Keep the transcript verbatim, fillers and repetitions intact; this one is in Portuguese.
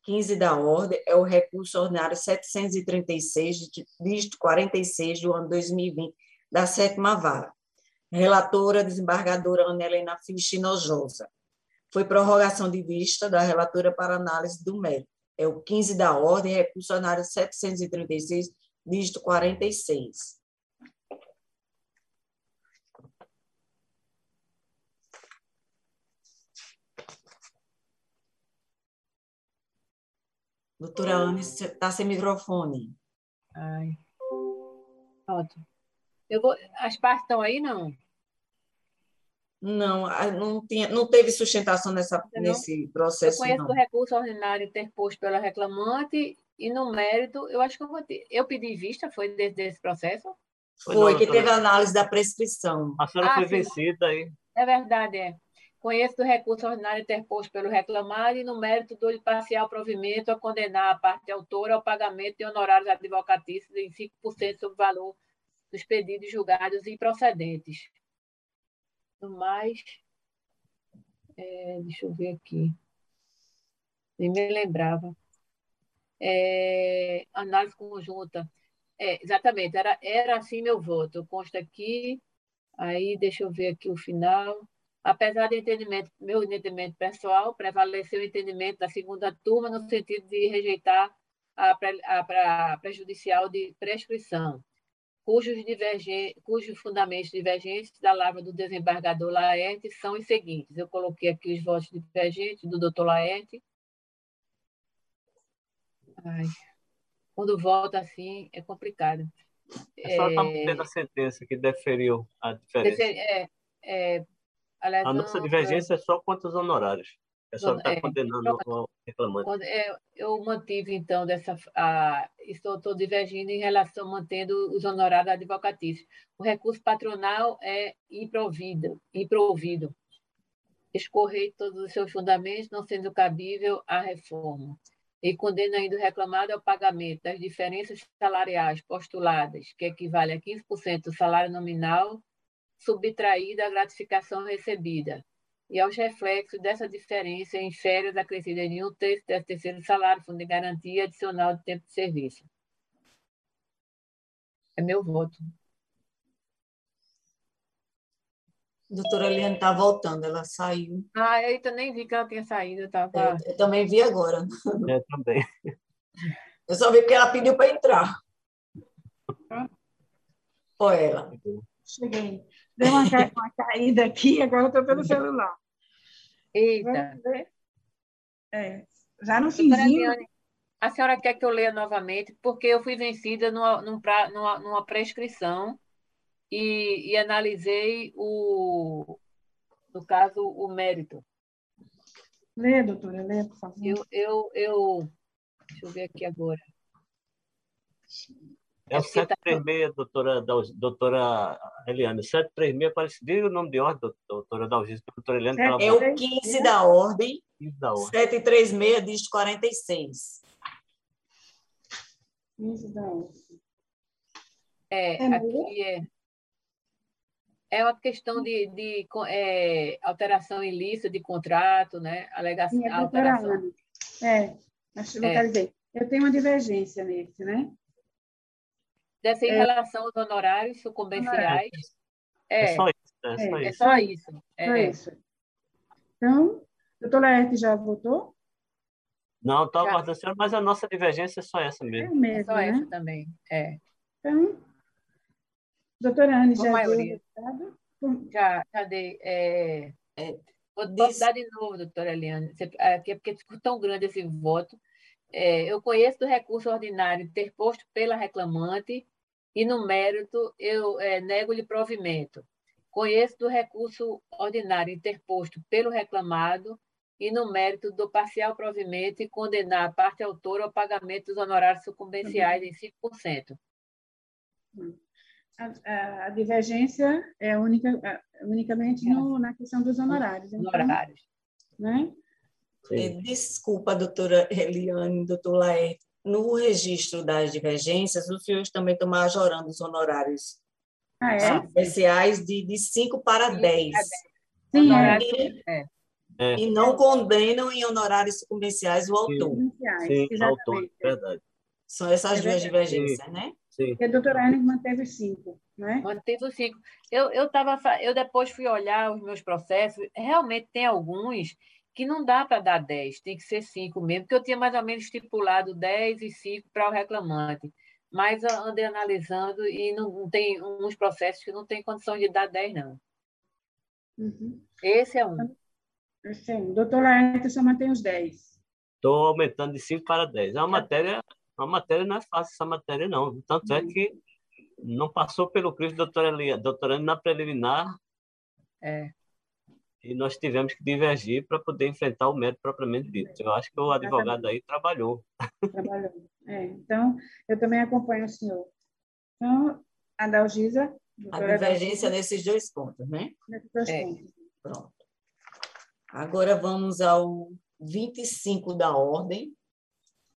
quinze da ordem é o recurso ordinário setecentos e trinta e seis, dígito quarenta e seis, do ano dois mil e vinte, da sétima vara. Relatora, desembargadora Ana Helena Fisch Hinojosa. Foi prorrogação de vista da relatora para análise do mérito. É o quinze da ordem, recurso ordinário setecentos e trinta e seis, dígito quarenta e seis. Doutora Ana, está sem microfone. Ai. Pronto. Eu vou... As partes estão aí, não? Não, não, tinha, não teve sustentação nessa, nesse processo, eu conheço não. o recurso ordinário interposto pela reclamante e, no mérito, eu acho que eu vou ter... Eu pedi vista, foi desse, desse processo? Foi, foi que teve a análise da prescrição. A senhora ah, foi sim. vencida aí. É verdade, é. Conheço do recurso ordinário interposto pelo reclamado e, no mérito, dou-lhe parcial provimento a condenar a parte autora ao pagamento de honorários advocatícios em cinco por cento sobre o valor dos pedidos julgados e procedentes. No mais, é, deixa eu ver aqui. Nem me lembrava. É, análise conjunta. É, exatamente, era, era assim meu voto. Consta aqui, aí deixa eu ver aqui o final. Apesar do entendimento, meu entendimento pessoal, prevaleceu o entendimento da segunda turma no sentido de rejeitar a, pré, a, a prejudicial de prescrição, cujos, divergen, cujos fundamentos divergentes da lavra do desembargador Laerte são os seguintes. Eu coloquei aqui os votos divergentes do doutor Laerte. Ai, quando volta assim, é complicado. A senhora está mantendo a sentença que deferiu a diferença. É, é, a, lesão, a nossa divergência é só quanto os honorários. A senhora está é, condenando o reclamante. Quando, é, eu mantive, então, dessa, a, estou, estou divergindo em relação, mantendo os honorários advocatícios. O recurso patronal é improvido, improvido. Escorrei todos os seus fundamentos, não sendo cabível a reforma. E condena ainda o reclamado ao pagamento das diferenças salariais postuladas, que equivale a quinze por cento do salário nominal, subtraída à gratificação recebida, e aos reflexos dessa diferença em férias acrescidas em um terço do terceiro salário, fundo de garantia adicional de tempo de serviço. É meu voto. Doutora Eliane está voltando, ela saiu. Ah, eu nem vi que ela tinha saído. Eu, tava... eu, eu também vi agora. Eu também. Eu só vi porque ela pediu para entrar. Foi ela. Cheguei. Deu uma, ca... uma caída aqui, agora estou pelo celular. Eita. É, já no finzinho... A senhora quer que eu leia novamente? Porque eu fui vencida numa, numa, numa prescrição e, e analisei, o, no caso, o mérito. Lê, doutora, lê, por favor. Eu, eu, eu... Deixa eu ver aqui agora. É o setecentos e trinta e seis, doutora, doutora Eliane. setecentos e trinta e seis, parece... Diga o nome de ordem, doutora Dalgis, doutora Eliane. É, é o quinze da ordem, da ordem. setecentos e trinta e seis, dígito quarenta e seis. quinze da ordem. É, é aqui é... É uma questão de, de é, alteração ilícita de contrato, né? Alegação, Sim, é alteração. É, acho que É. dizer. Eu tenho uma divergência nesse, né? Deve ser em É. relação aos honorários sucumbenciais. É, É, é só isso. É só é isso. só isso. É. Só isso. Então, doutor Laerte já votou? Não, estou Já. aguardando a senhora, mas a nossa divergência é só essa É mesmo. mesmo, É só né? essa também. É. Então, doutora Anne Com já maioria. deu resultado? Já, já dei. É... É, Vou diz... dar de novo, doutora Eliane, aqui é porque ficou tão grande esse voto. É, eu conheço do recurso ordinário interposto pela reclamante e, no mérito, eu é, nego-lhe provimento. Conheço do recurso ordinário interposto pelo reclamado e, no mérito, do parcial provimento e condenar a parte autora ao pagamento dos honorários sucumbenciais em cinco por cento. A, a, a divergência é única, é unicamente no, na questão dos honorários. Então, Honorários. Né? É, desculpa, doutora Eliane, doutor Laerte, no registro das divergências, os senhores também estão majorando os honorários Ah, é? especiais de, de cinco para dez. Sim, Honorários, Aí, é. É, E não condenam em honorários comerciais o autor. Iniciais, sim, autor, exatamente. verdade. São essas É duas verdade. divergências, né? Sim, E a doutora Anne manteve cinco, né? Manteve os cinco. Eu, eu, tava, eu depois fui olhar os meus processos, realmente tem alguns que não dá para dar dez, tem que ser cinco mesmo, porque eu tinha mais ou menos estipulado dez e cinco para o reclamante. Mas eu andei analisando e não, não tem uns processos que não tem condição de dar dez, não. Uhum. Esse é um. Sim, doutora Anne só mantém os dez. estou aumentando de cinco para dez. É uma matéria, uma matéria não é fácil essa matéria, não. Tanto é que não passou pelo crivo doutora Eliane, doutora Anne na preliminar, É. e nós tivemos que divergir para poder enfrentar o mérito propriamente dito. Eu acho que o advogado aí trabalhou. Trabalhando. É, então, eu também acompanho o senhor. Então, a Dalgisa, A doutora divergência Dalgisa, nesses dois pontos, né? nesses dois É. pontos. Pronto. Agora vamos ao vinte e cinco da ordem,